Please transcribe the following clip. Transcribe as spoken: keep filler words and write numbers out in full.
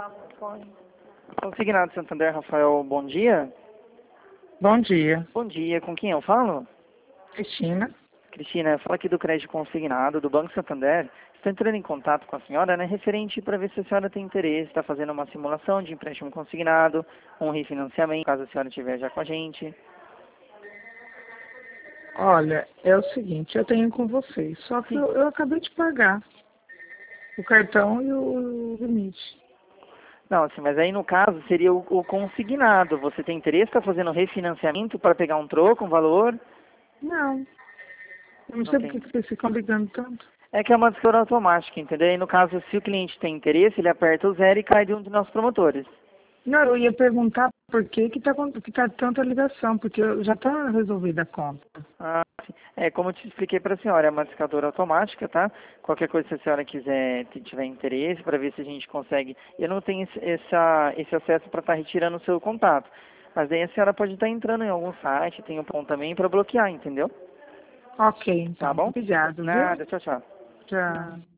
Consignado Santander, Rafael, bom dia. Bom dia, Bom dia, com quem eu falo? Cristina. Cristina, fala aqui do crédito consignado do Banco Santander. Estou entrando em contato com a senhora, né, referente para ver se a senhora tem interesse, está fazendo uma simulação de empréstimo consignado, um refinanciamento, caso a senhora estiver já com a gente. Olha, é o seguinte, eu tenho com vocês, só que eu, eu acabei de pagar o cartão e o, o limite. Não, assim, mas aí no caso seria o, o consignado. Você tem interesse, está fazendo refinanciamento para pegar um troco, um valor? Não, eu não Não sei por que tem. que vocês ficam ligando tanto. É que é uma descarga automática, entendeu? E no caso, se o cliente tem interesse, ele aperta o zero e cai de um de nossos promotores. Não, eu ia perguntar por que que tá, com- que tá tanta ligação, porque eu- já tá resolvida a conta. Ah, sim. É, como eu te expliquei para a senhora, é uma descadora automática, tá? Qualquer coisa, se a senhora quiser, se tiver interesse, para ver se a gente consegue. Eu não tenho esse, essa, esse acesso para estar retirando o seu contato. Mas daí a senhora pode estar entrando em algum site, tem um ponto também para bloquear, entendeu? Ok, Tá então. bom? Obrigado, viu? Nada, tchau, tchau. Tchau.